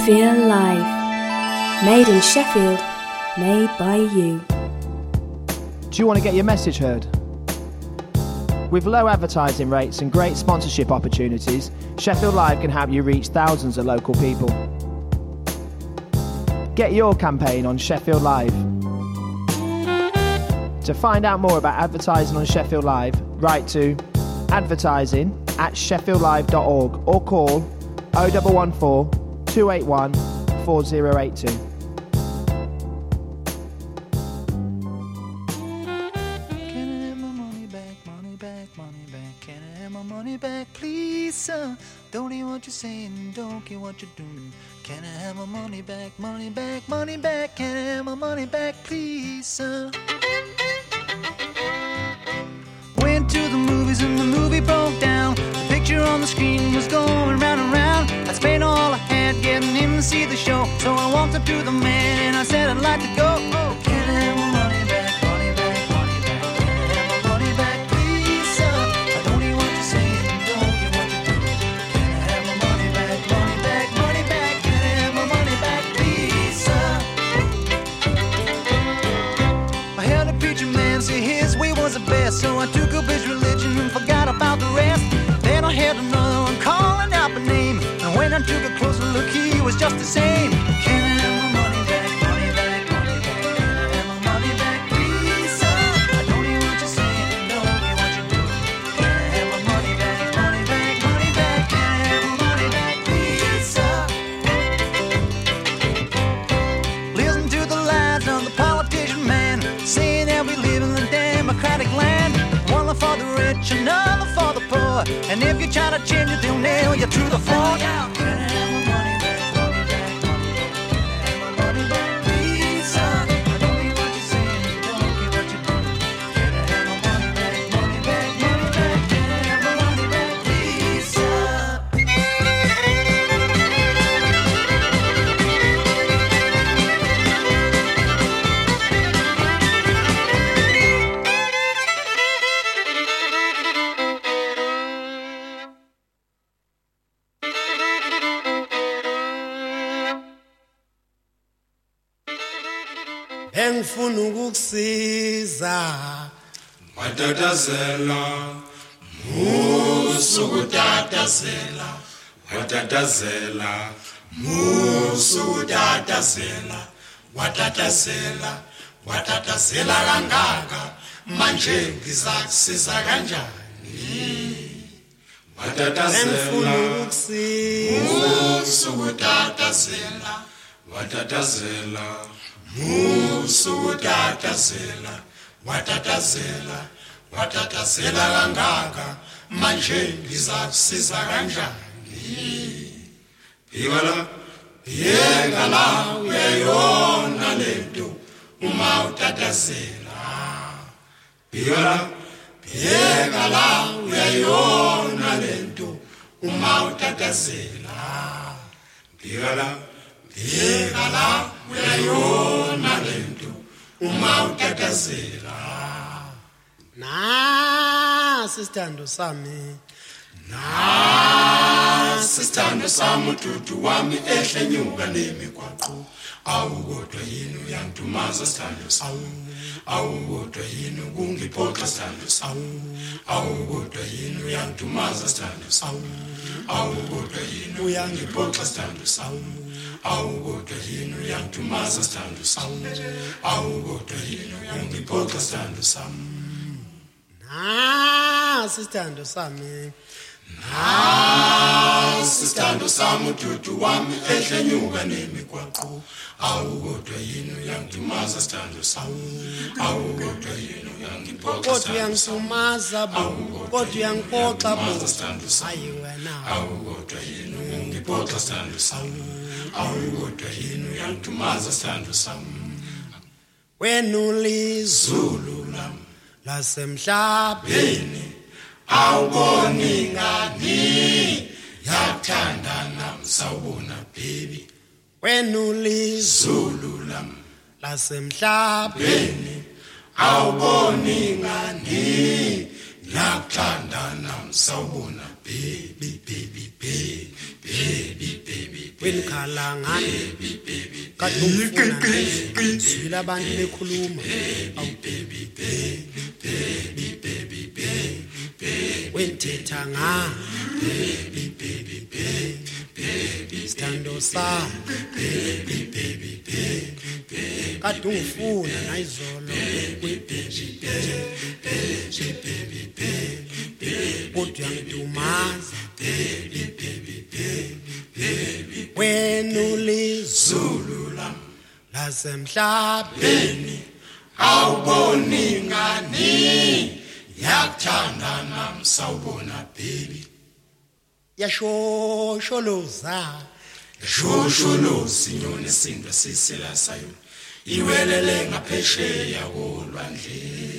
Feel Live. Made in Sheffield. Made by you. Do you want to get your message heard? With low advertising rates and great sponsorship opportunities, Sheffield Live can help you reach thousands of local people. Get your campaign on Sheffield Live. To find out more about advertising on Sheffield Live, write to advertising@sheffieldlive.org or call 0114 281 4082. Please, sir, don't hear what you're saying, don't care what you're doing. Can I have my money back, money back, money back? Can I have my money back, please, sir? Went to the movies and the movie broke down. The picture on the screen was going round and round. I spent all I had getting him to see the show. So I walked up to the man and I said I'd like to go. Oh, can I have my money back, money back, money back? Can I have my money back, please, sir? I don't hear what you're saying, don't care what you're doing. Can I have my money back, money back, money back? Can I have my money back, please, sir? I heard a preacher man say his way was the best, so I took up his religion and forgot about the rest. Then I heard another one calling out my name, and when I took a closer look, he was just the same. Can I have my money back, money back, money back? Can I have my money back, please, sir? I don't hear what you're saying, don't hear what you're doing. Can I have my money back, money back, money back? Can I have my money back, please, sir? Listen to the lies of the politician man, saying that we live in a democratic land. One for the rich, another for the poor, and if you try to change it, they'll nail you to the floor. Can I have my money back, money back, money back? Can I have my money back, please, sir? I don't hear what you're saying, don't care what you're doing. Can I have my money back, money back, money back? Can I have my money back, please, sir? Engifuna ukukusiza watatazela musukutatazela watatazela musukutatazela watatazela watatazela kangaka manje ngizakusiza kanjani watatazela musukutatazela watatazela musukutatazela watatazela watatazela kangaka manje ngizakusiza kanjani phikala uyayona lento uma utatazela phikala uyayona lento uma utatazela phikala uyayona lento uma utatazela. nasi isithando sami Sisithando sami ududu wami ehle nyuka nemigwaqo awukodwa yini uyangidumaza sithando sami awukodwa yini kungiphoxa sithando sami awukodwa yini uyangidumaza sithando sami awukodwa yini uyangiphoxa sithando sami awukodwa yini uyangidumaza sithando sami awukodwa yini uyangiphoxa sithando sami nasi isithando sami sisithando sami ududu wami ehle nyuka nemigwaqo awukodwa yini uyangidumaza sithando sami awukodwa yini uyangiphoxa kodwa uyangisumaza kodwa uyangiphoxa hayi wena awukodwa yini uyangiphoxa sithando sami awukodwa yini uyangidumaza sithando sami wena ulizulu lami lasemhlabeni awuboni ngani yakuthanda nami sawubona baby wena ulizulu lami lasemhlabeni awuboni ngani yakuthanda nami sawubona baby baby baby baby baby wenikhala ngani kade ungifuna sizwile abantu bekhuluma awu baby baby baby baby wenthetha ngani baby baby baby sithando sa baby baby baby kade ungifuna nayizolo baby baby baby kodwa ngidumaza baby baby baby wena ulizulu lam lasemhlabeni awuboni ngani yakuthanda namsawubona baby yashosholoza yashosholoza inyoni isindwe sisila sayo iwelele ngaphesheya kolwandle.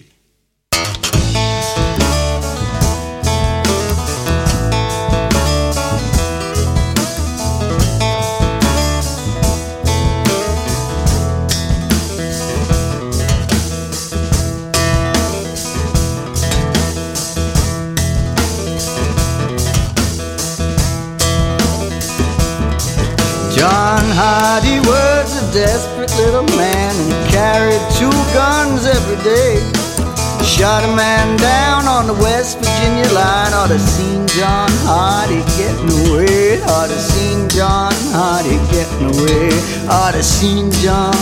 John Hardy was a desperate little man and carried 2 guns every day. Shot a man down on the West Virginia line. Ought to seen John Hardy getting away. Ought to seen John Hardy getting away. Ought to seen John.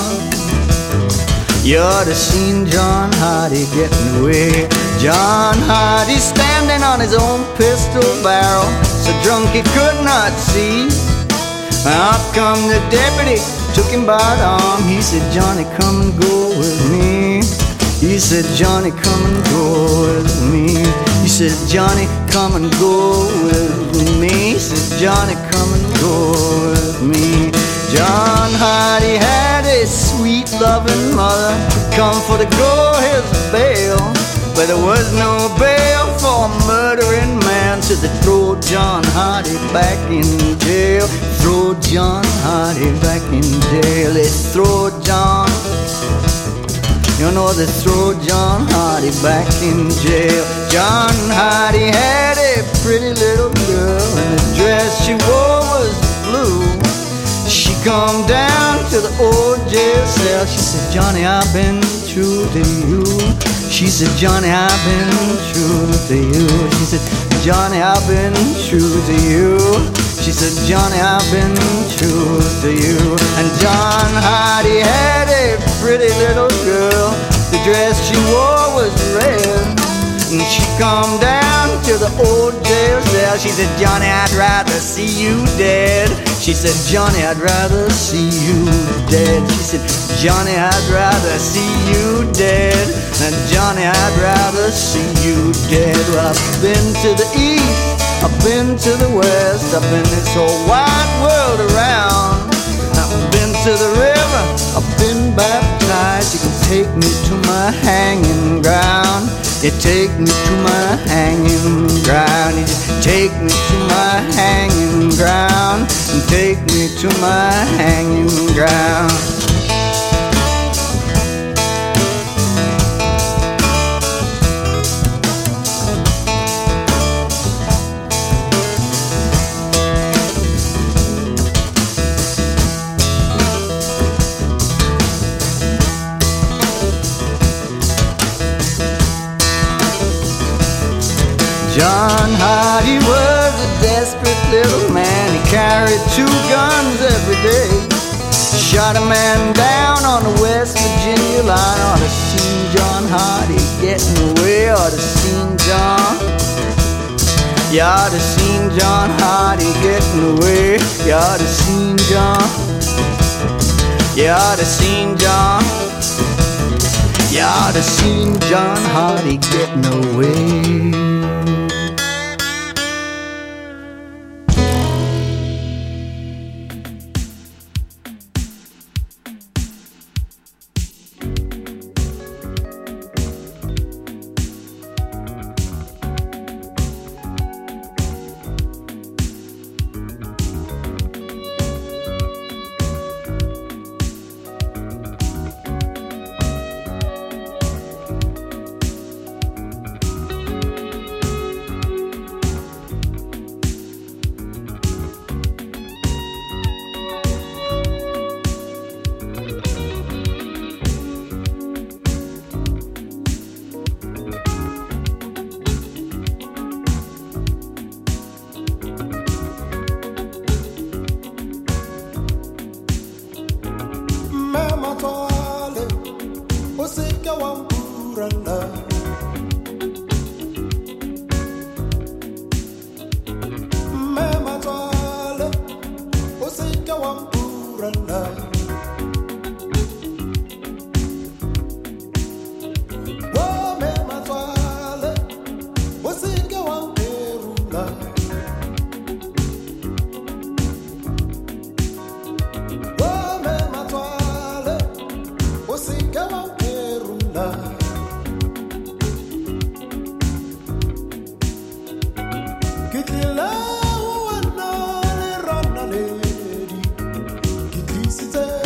You ought to seen John Hardy getting away. John Hardy standing on his own pistol barrel, so drunk he could not see. Out come the deputy, took him by the arm. He said, Johnny, come and go with me. He said, Johnny, come and go with me. He said, Johnny, come and go with me. He said, Johnny, come and go with me. John Hardy had a sweet loving mother come for to go his bail, but there was no bail for a murdering man, so they throw John Hardy back in jail. Throw John Hardy back in jail. They throw John, you know, they throw John Hardy back in jail. John Hardy had a pretty little girl, and the dress she wore was blue. She come down to the old jail cell. She said, Johnny, I've been true to you. She said, Johnny, I've been true to you. She said, Johnny, I've been true to you. She said, Johnny, I've been true to you. And John Hardy had a pretty little girl. The dress she wore was red. And she come down to the old jail cell. She said, Johnny, I'd rather see you dead. She said, Johnny, I'd rather see you dead. She said, Johnny, I'd rather see you dead. And Johnny, I'd rather see you dead. Well, I've been to the east, I've been to the west, I've been this whole wide world around. I've been to the river, I've been baptized. You can take me to my hanging ground. You take me to my hanging ground. You just take me to my hanging ground. And take me to my hanging ground. John Hardy was a desperate little man. He carried 2 guns every day. Shot a man down on the West Virginia line. Ought to seen John Hardy getting away. Ought to seen John. You ought to seen John Hardy getting away. You ought to seen John. You ought to seen John. You ought to seen John Hardy getting away. urala. Wame matwale, usike wamperula. Wame matwale, usike wamperula. Kitila wana le rana lady, kitli site.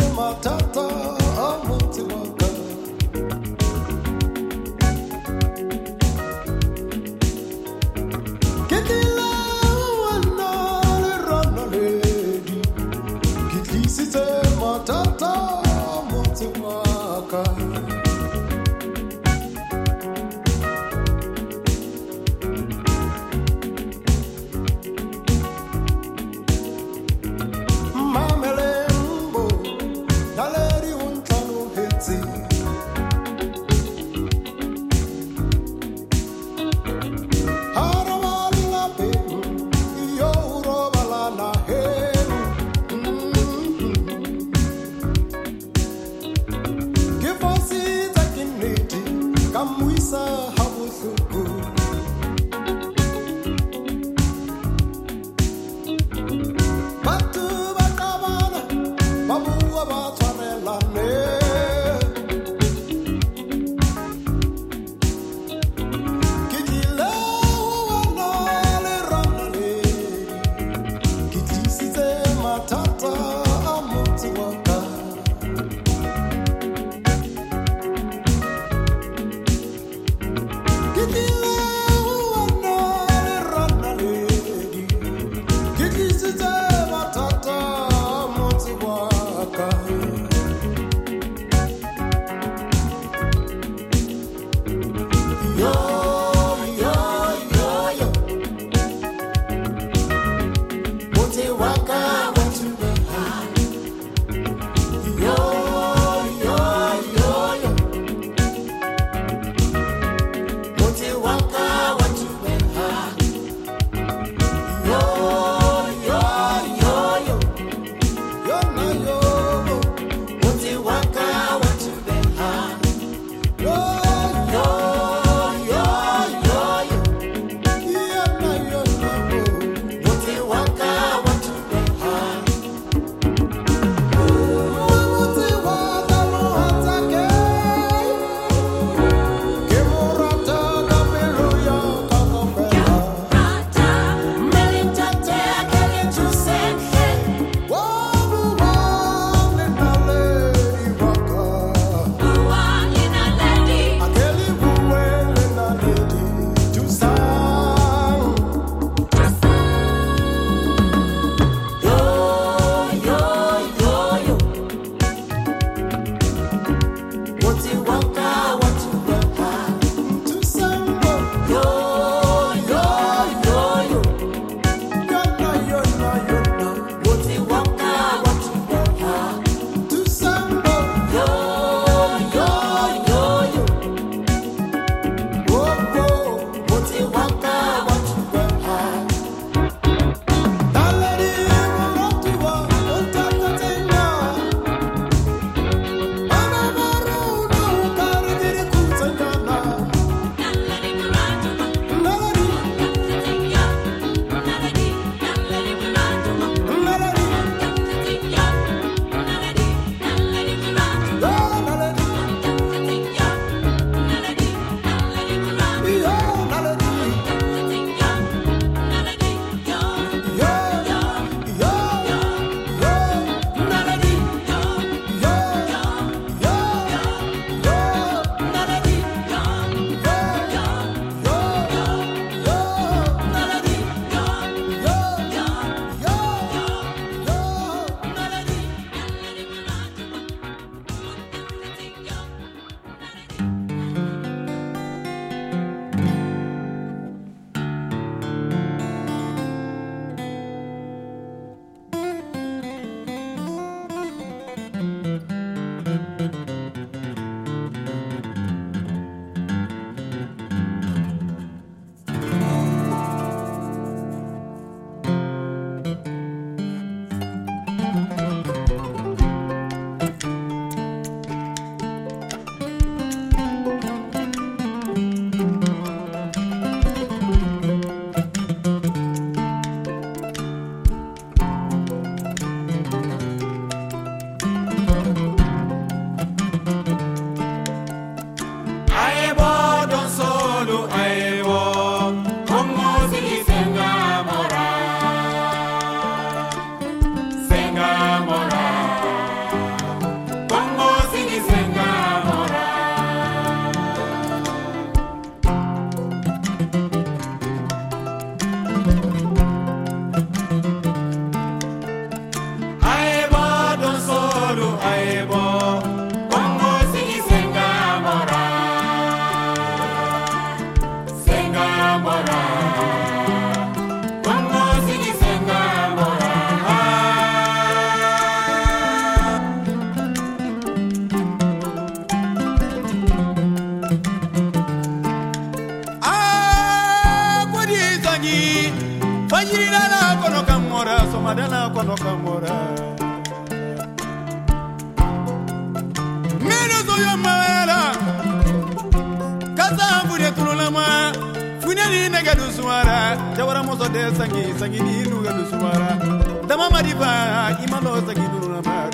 kono kamora Meno zoyo mawera Kaza mbude tululama Funyali nega dusuara Jawara mozo de sangi ni nuga dusuara Dama mariba imano sangi durulama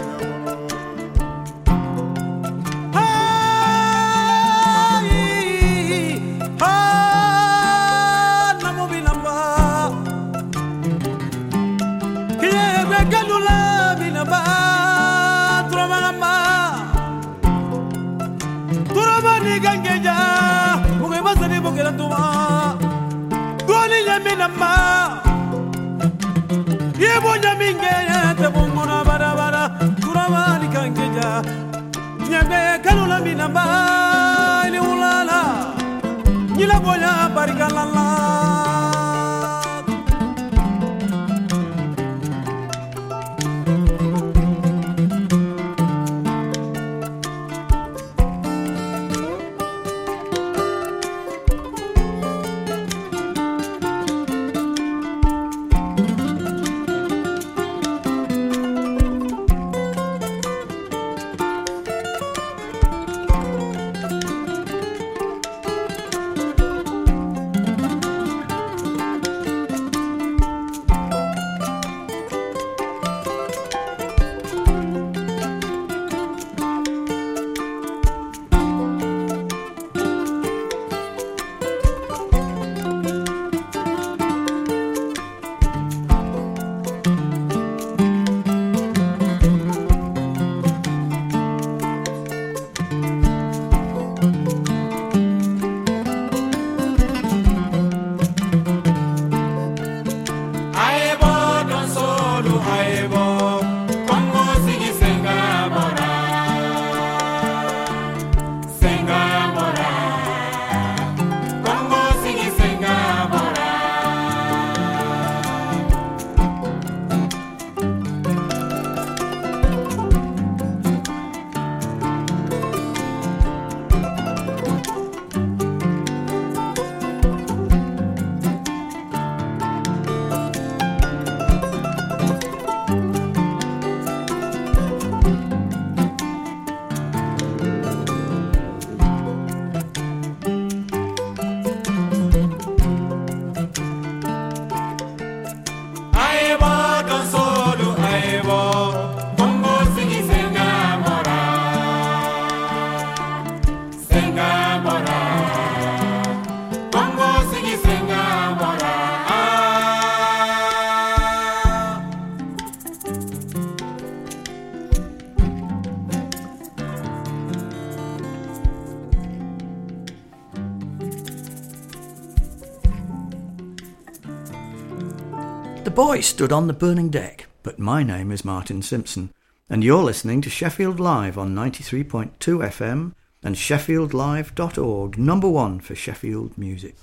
The boy stood on the burning deck, but my name is Martin Simpson, and you're listening to Sheffield Live on 93.2 FM and sheffieldlive.org, number one for Sheffield music.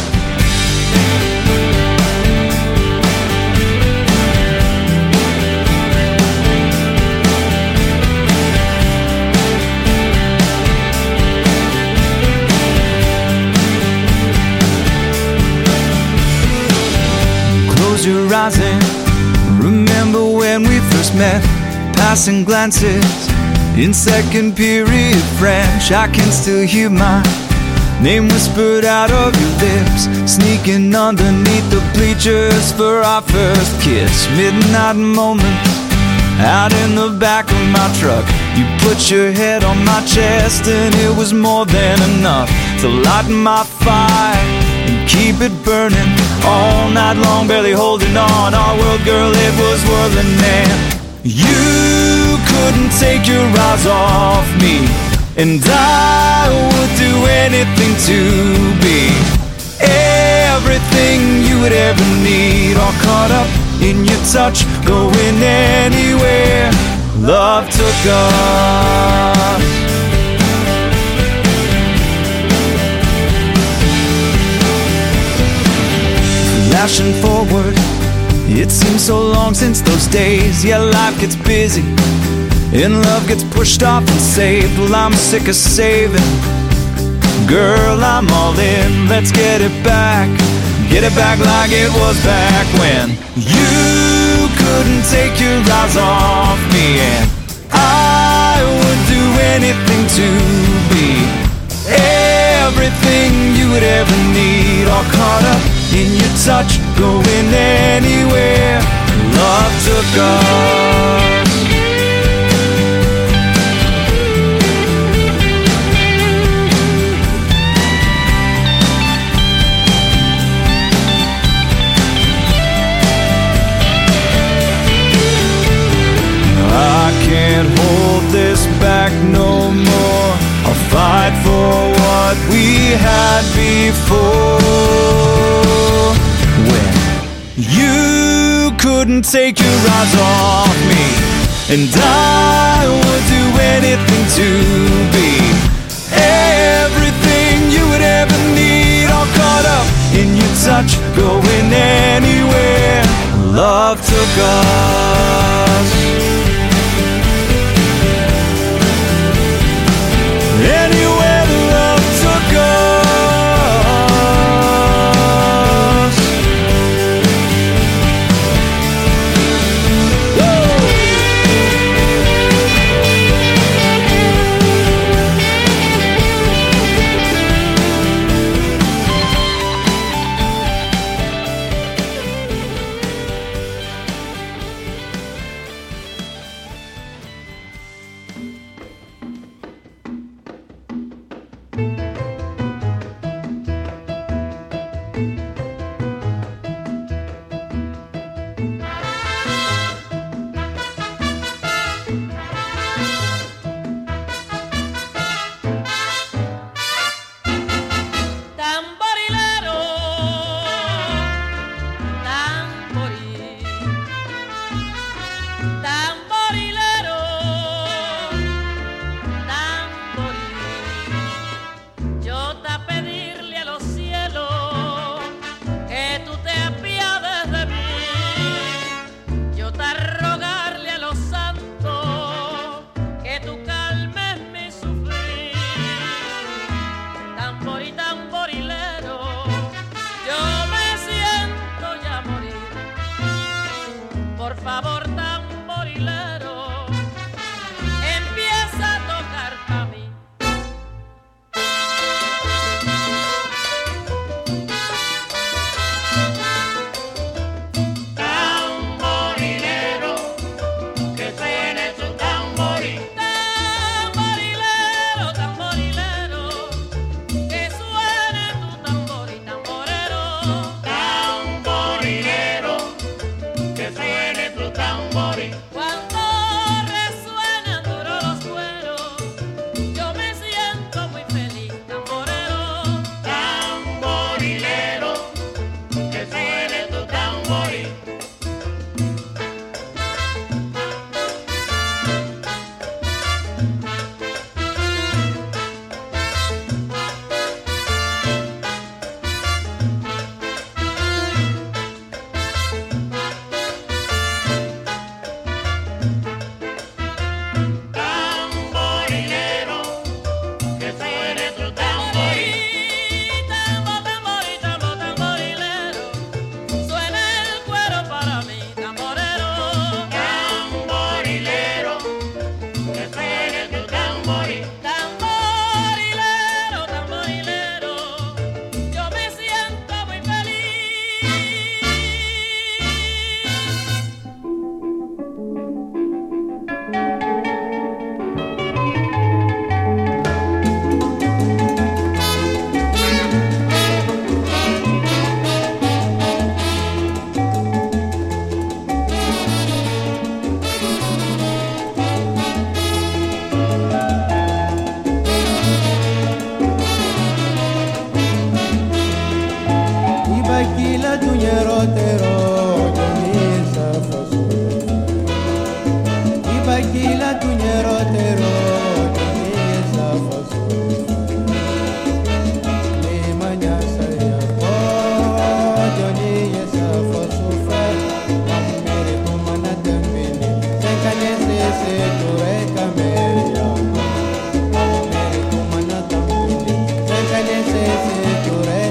Close your eyes and remember when we first met. Passing glances in second period French. I can still hear my name whispered out of your lips, sneaking underneath the bleachers for our first kiss. Midnight moments out in the back of my truck. You put your head on my chest and it was more than enough to light my fire and keep it burning all night long, barely holding on. Our world, girl, it was whirling and you couldn't take your eyes off me, and I would do anything to be everything you would ever need. All caught up in your touch, going anywhere love took us. Flashing forward, it seems so long since those days. Yeah, life gets busy and love gets pushed off and saved. Well, I'm sick of saving. Girl, I'm all in. Let's get it back like it was back when you couldn't take your eyes off me, and I would do anything to be everything you would ever need. All caught up in your touch, going anywhere. Love took us. I can't hold this back no more. I'll fight for what we had before. When you couldn't take your eyes off me, and I would do anything to be everything you would ever need. All caught up in your touch, going anywhere. Love took us. Anywhere love took us.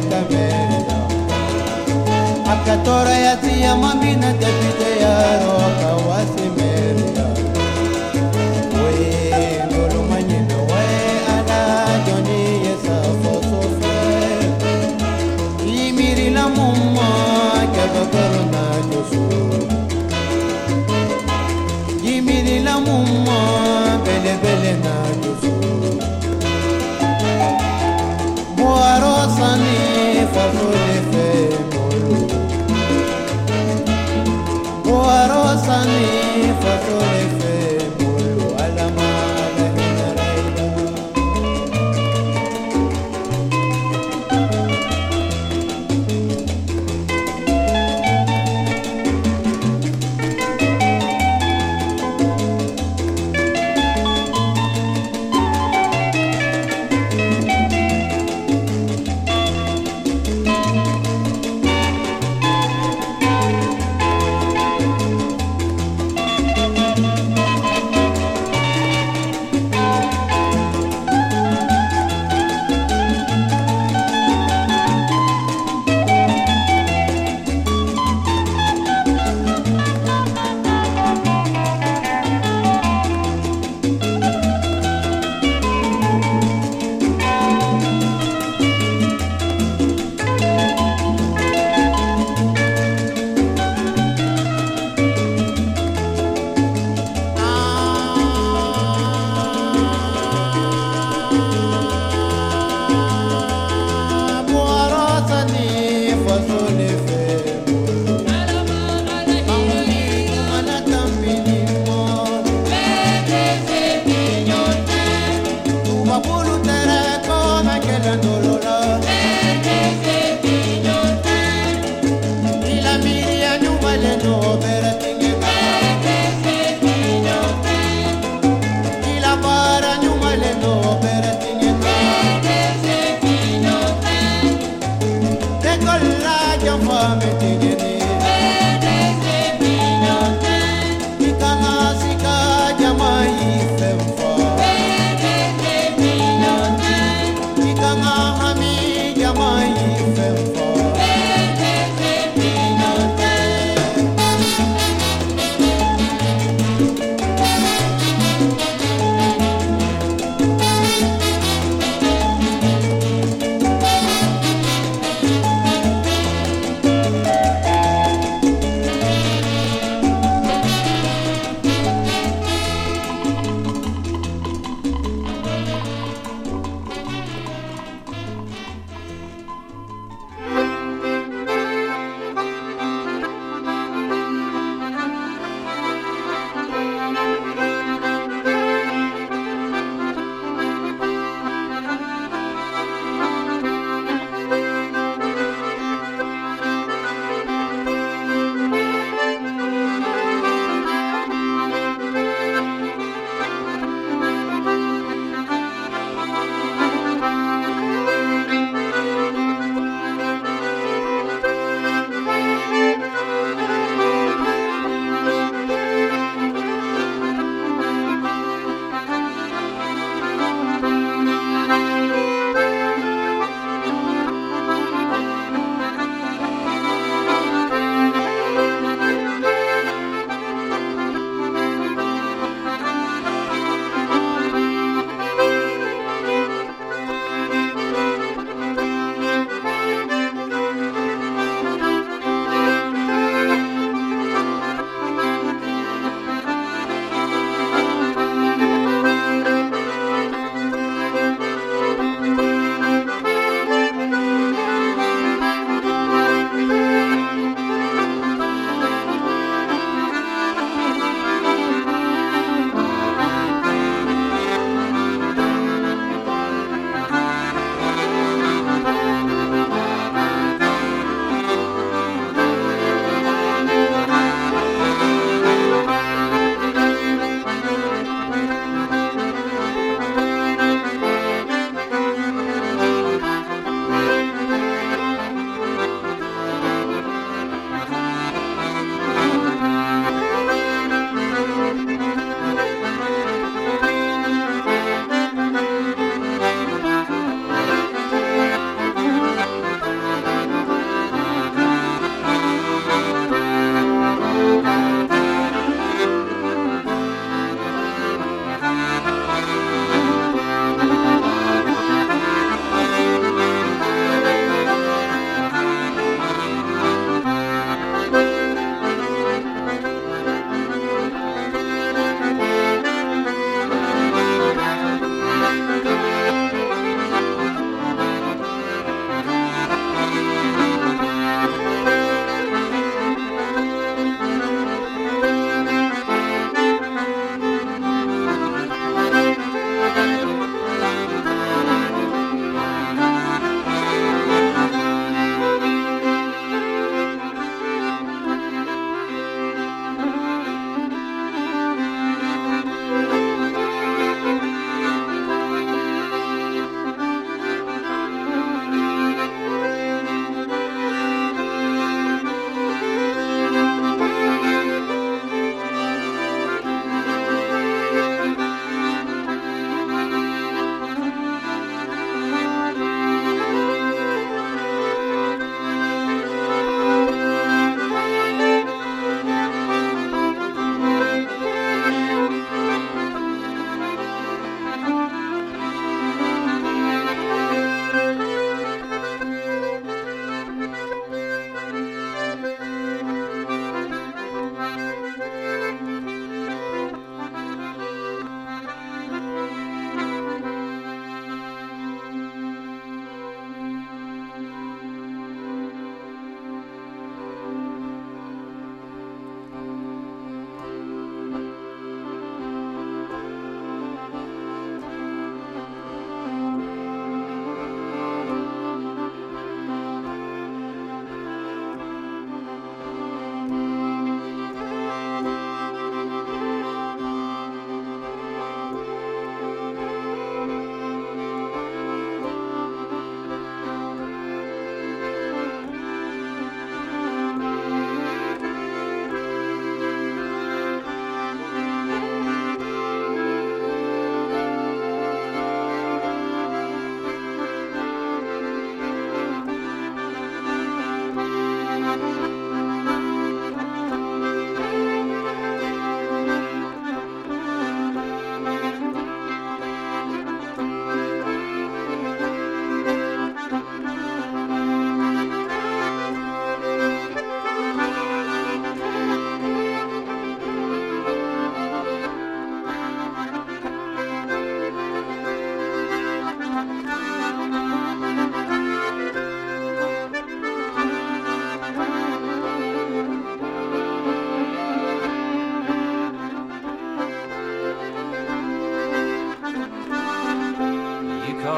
Katora ya tia mambina te pite yaro mumma bele bele na dusu boaro sani fasole fe molu boaro sani fasole fe molu alama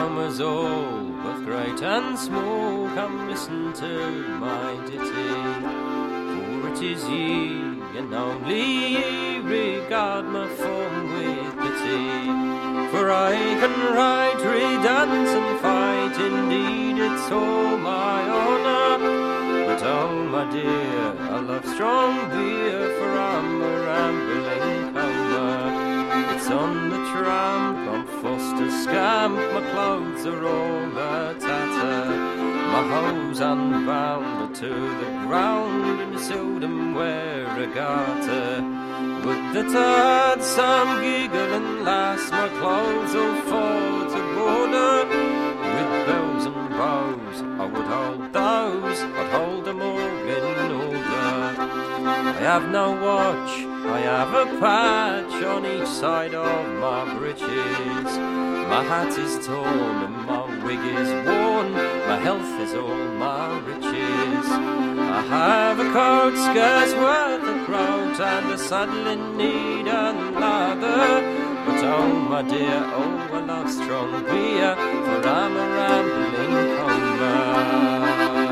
comers all, both great and small, come listen to my ditty. For it is ye, and only ye, regard my form with pity. For I can ride, redance and fight, indeed it's all my honour. But oh my dear, I love strong beer, for I'm a rambling comer. It's on the tramp, I'm forced to scamp, my clothes are all a tatter. My hose unbound to the ground, and seldom wear a garter. Would that I'd some giggling lass, my clothes all fall to border. With bells and bows, I would hold those, I'd hold them all in order. I have no watch, I have a patch on each side of my breeches. My hat is torn and my wig is worn, my health is all my riches. I have a coat scarce worth a groat, and a saddle in need and leather. But oh my dear, oh I love strong beer, for I'm a rambling comer.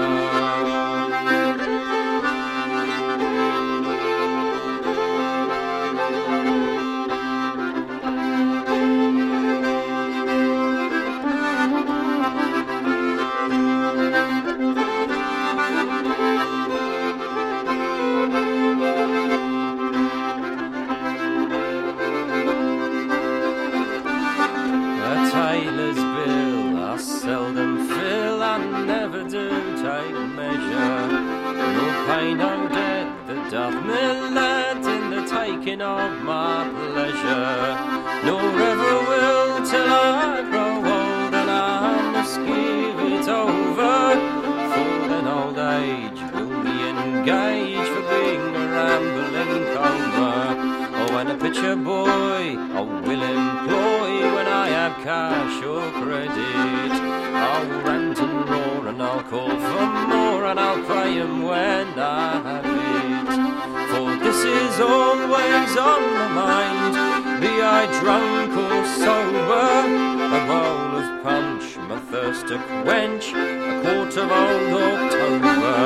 No debt that doth me let in the taking of my pleasure, nor ever will till I grow old and I must give it over. For then old age will be engaged for being a rambling comer. Oh, when a pitcher boy I will employ when I have cash or credit. I'll rant and roar and I'll call for more, and I'll pay him when I have it. For this is always on my mind, be I drunk or sober. A bowl of punch, my thirst to quench, a quart of old October.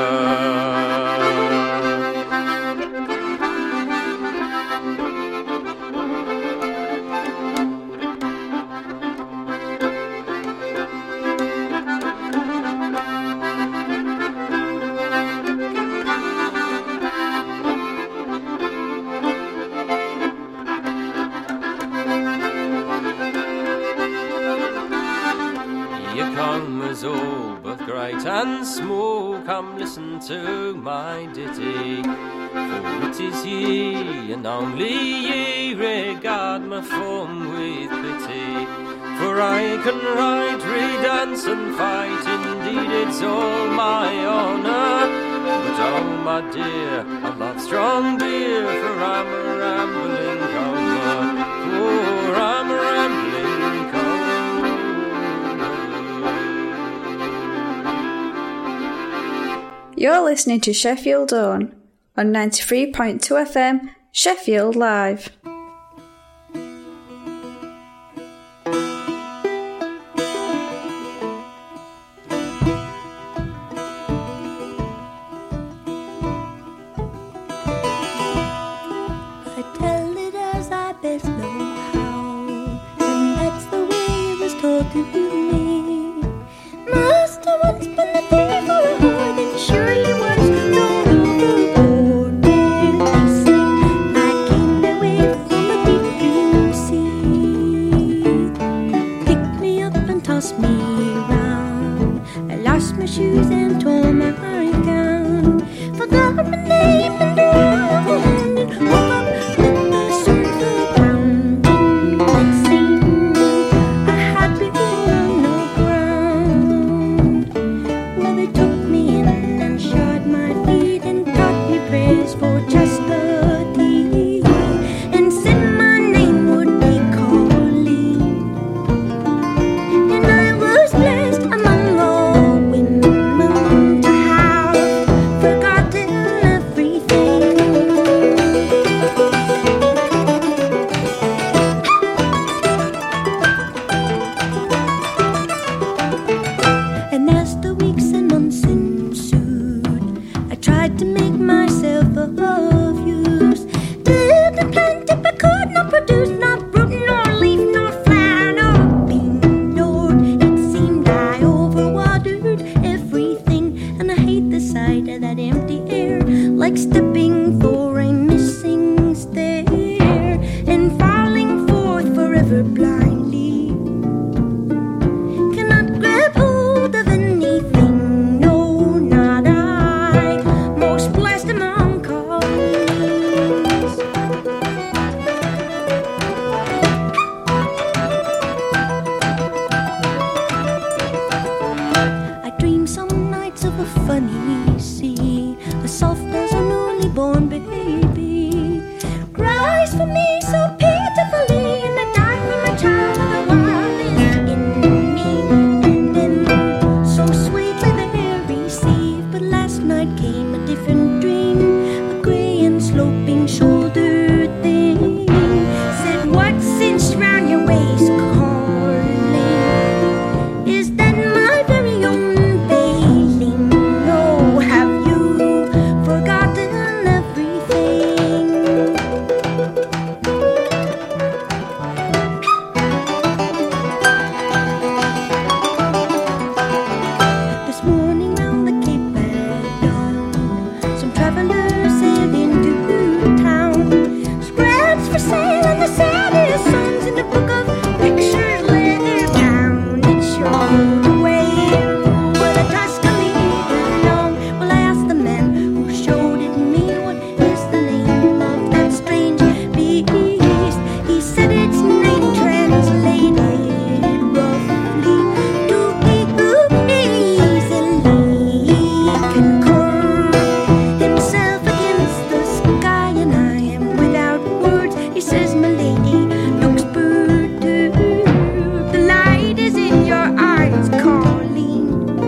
All both great and small, come listen to my ditty. For it is ye, and only ye, regard my form with pity. For I can ride, redance and fight, indeed it's all my honour. But oh my dear, I love strong beer, for I'm a rambling comer. For I'm a rambling comer. You're listening to Sheffield On 93.2 FM, Sheffield Live. I tell it as I best know how, and that's the way it was told to me. Master once been a thief or a whore, then surely was thrown overboard. I came away from a deep blue sea. Picked me up and tossed me around. I lost my shoes and tore my gown. Forgot my name and drowned, and woke up with the surf around. sail on the saddest songs in the book of pictures leather bound. It showed the way where the Tuscaloosa belonged. Well, I asked the man who showed it me, what is the name of that strange beast? He said its name translated roughly to he who easily can curve himself against the sky. And I am without words. He says, my lady looks perturbed. The light is in your eyes calling.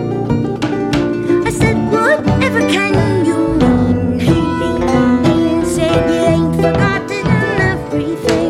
I said, whatever can you mean? He leaned and said, you ain't forgotten everything.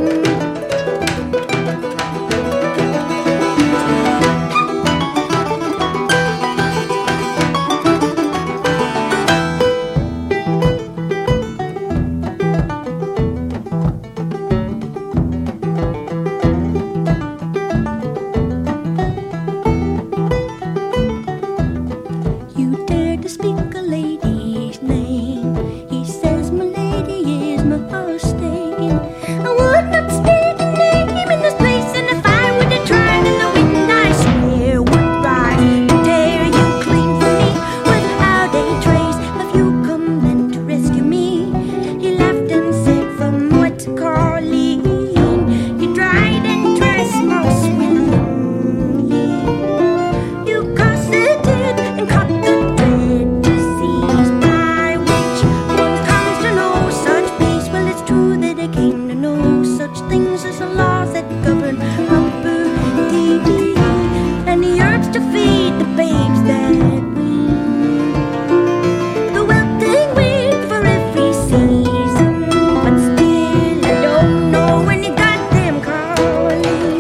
You dare to speak a lady's name. He says my lady is mistaken. I would not speak a name in this place, and if I were to try it in the wind, I swear would rise to tear you clean from me without a trace of you come then to rescue me. He laughed and said, from what Carleen, you tried and dressed most willingly. You cosseted and caught the dread disease by which one comes to know such peace. Well, it's true that I came to know such things as the laws that govern property and the herbs to feed the babes that wean, the wilting weed for every season. But still, I don't know when you got them calling.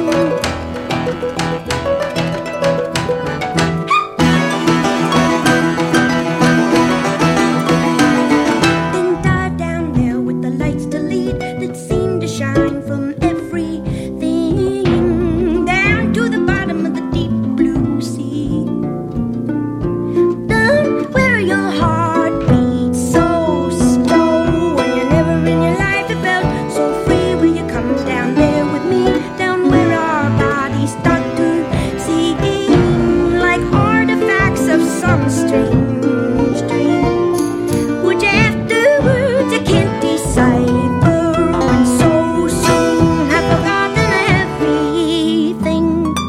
Then died down there with the lights to lead that seemed to shine from everything down to the bottom of the deep blue sea. Down where your heart beats so slow and you never in your life have felt so free. Will you come down there with me? Down where our bodies start to seem like artifacts of some strange dream, which afterwards I can't decipher, and so soon have forgotten everything.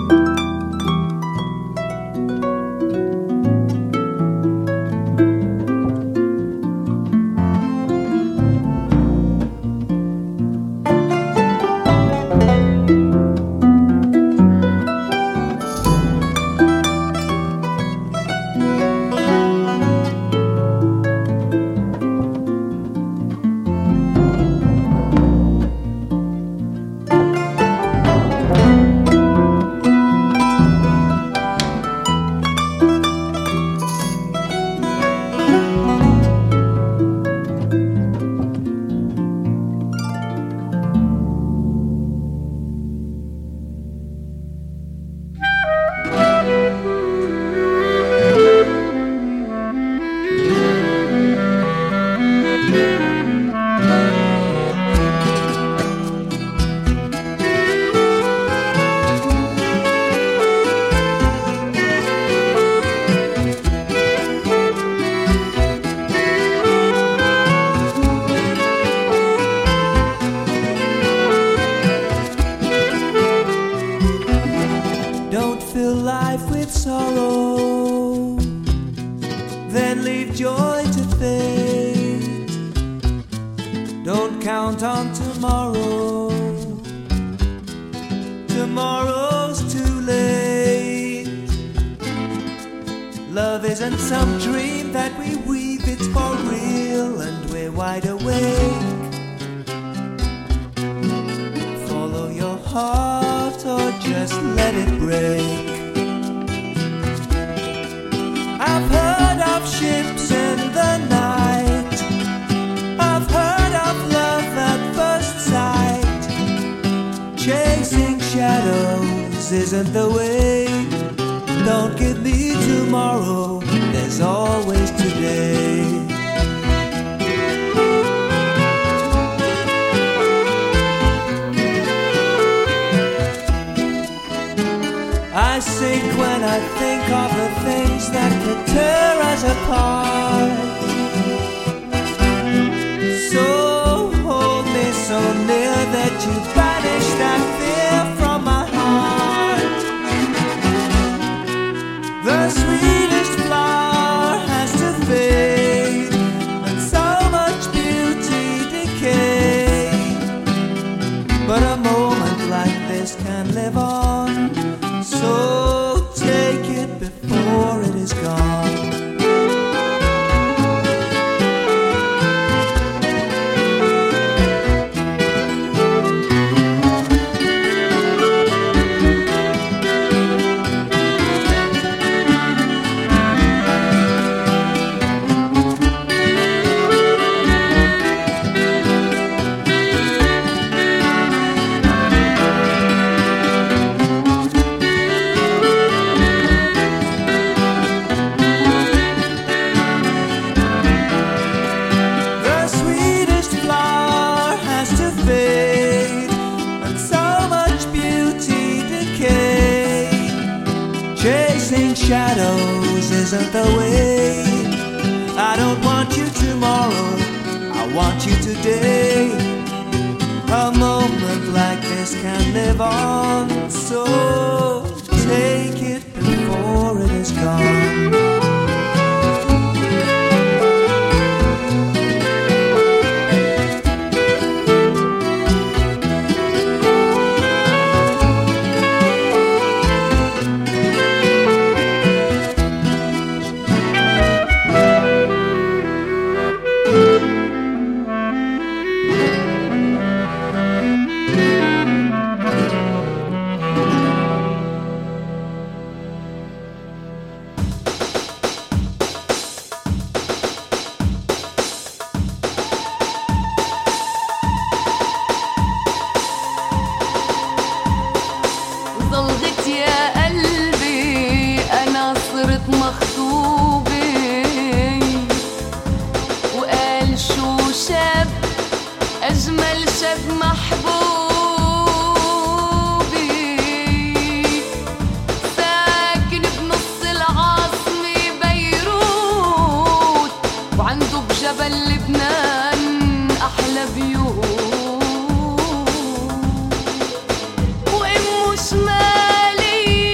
Don't fill life with sorrow, then leave joy to fade. Don't count on tomorrow, tomorrow's too late. Love isn't some dream that we weave, it's for real and we're wide awake. Follow your heart or just let it break. I've heard of ships in the night, I've heard of love at first sight. Chasing shadows isn't the way. Don't give me tomorrow, there's always today. I sink when I think of the things that could tear us apart. So hold me so near that you banish that fear from my heart. The sweetest flower has to fade, and so much beauty decay. But a moment like this can live on, so take it before it is gone. Shadows isn't the way. I don't want you tomorrow, I want you today. A moment like this can live on, so take it before it is gone. وإمه شمالي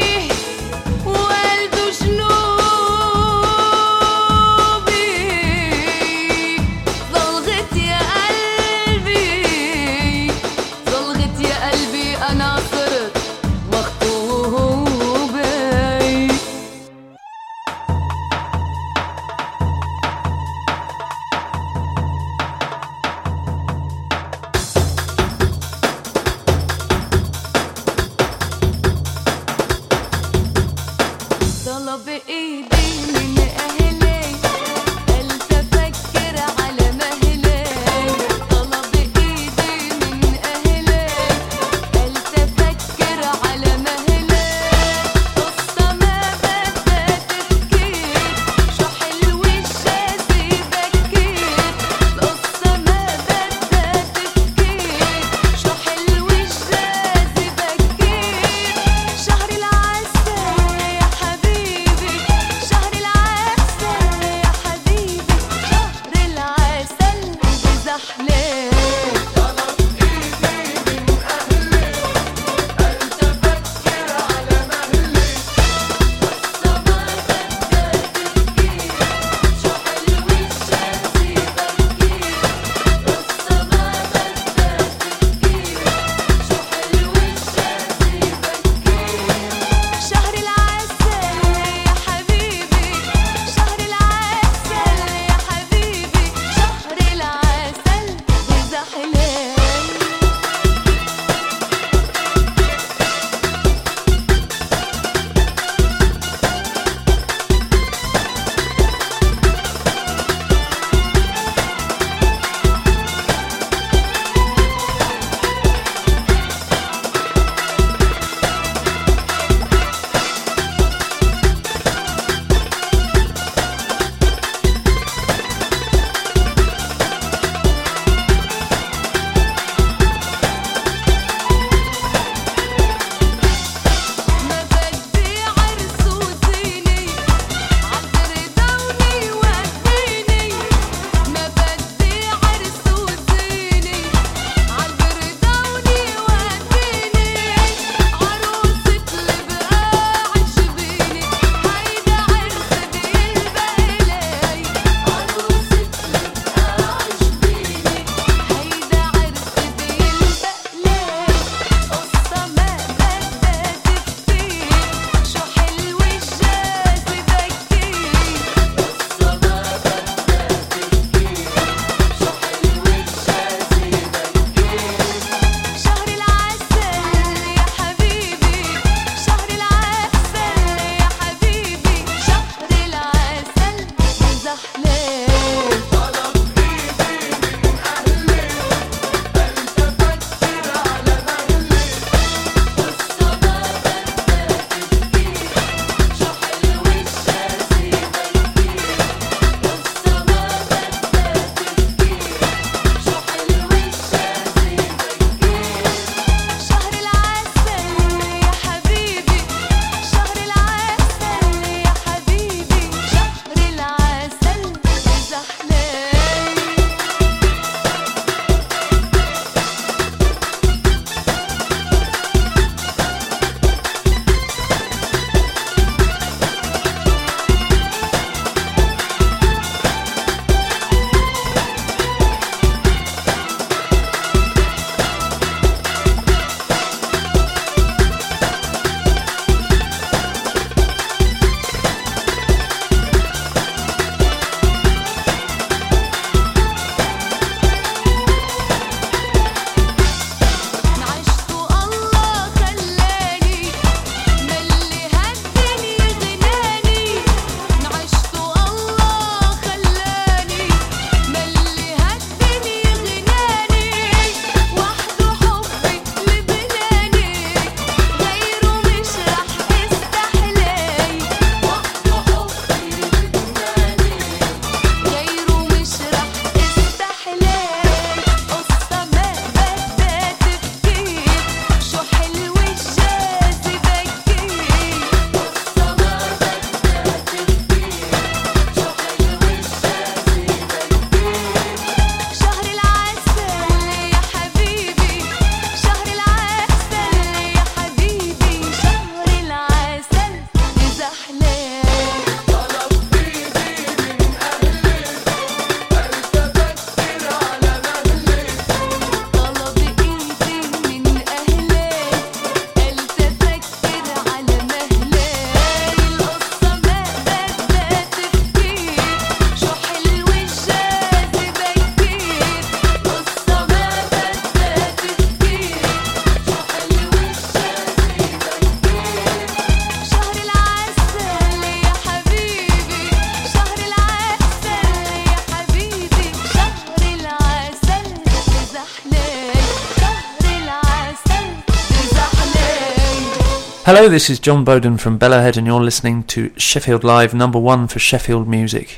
Hello, this is John Bowden from Bellowhead and you're listening to Sheffield Live, number 1 for Sheffield music.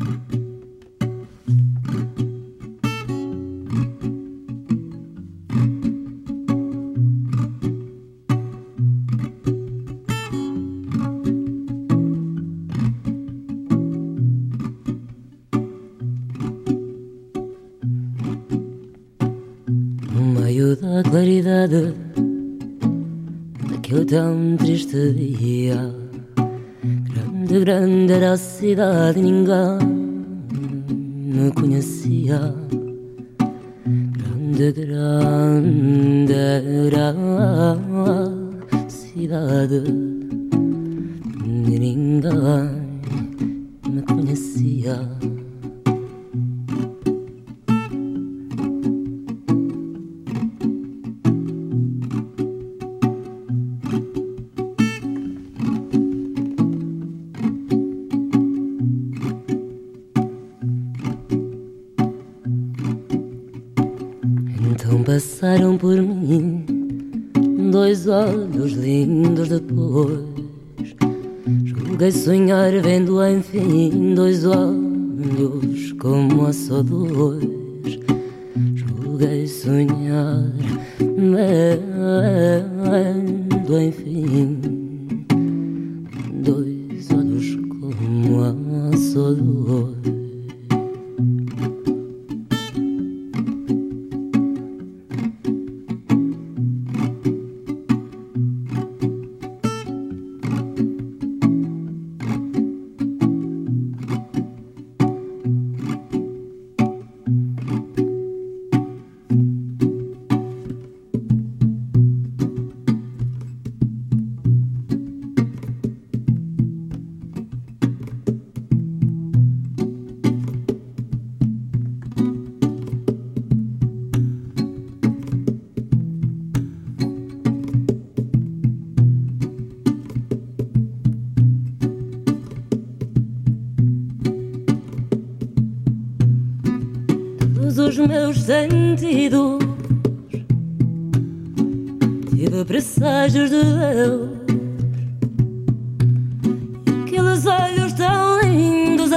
No meio da claridade daquele tão triste dia, grande, grande era a cidade e ninguém me conhecia. Grande, grande era a cidade e ninguém me conhecia. Passaram por mim dois olhos lindos depois. Julguei sonhar vendo enfim dois olhos como a só dois. Julguei sonhar vendo enfim dois olhos como a só dois. Os meus sentidos tive presságios de Deus, e aqueles olhos tão lindos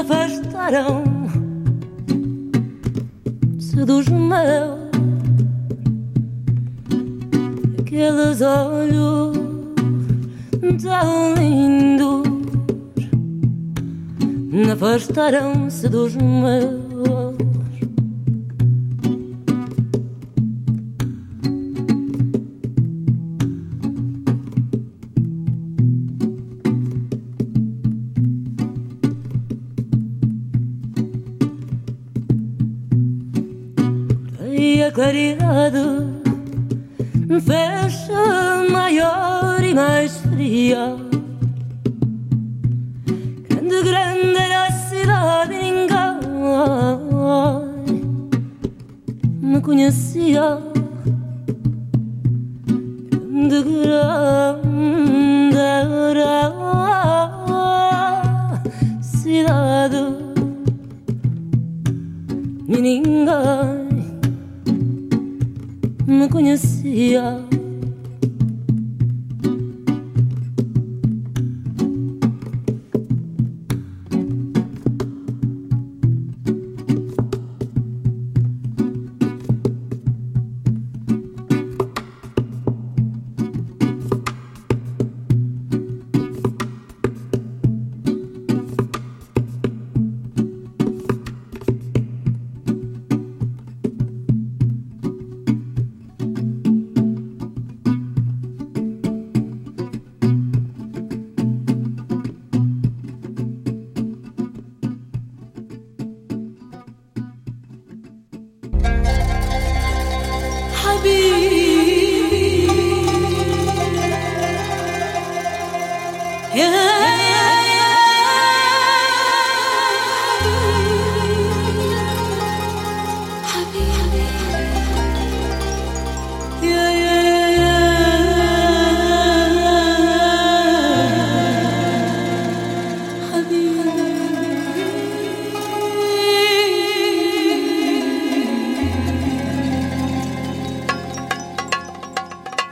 afastaram-se dos meus. Aqueles olhos tão lindos afastaram-se dos meus. A claridade fecha maior e mais fria. Grande, grande era a cidade e ninguém me conhecia. Grande, grande era a cidade e ninguém me conhecia.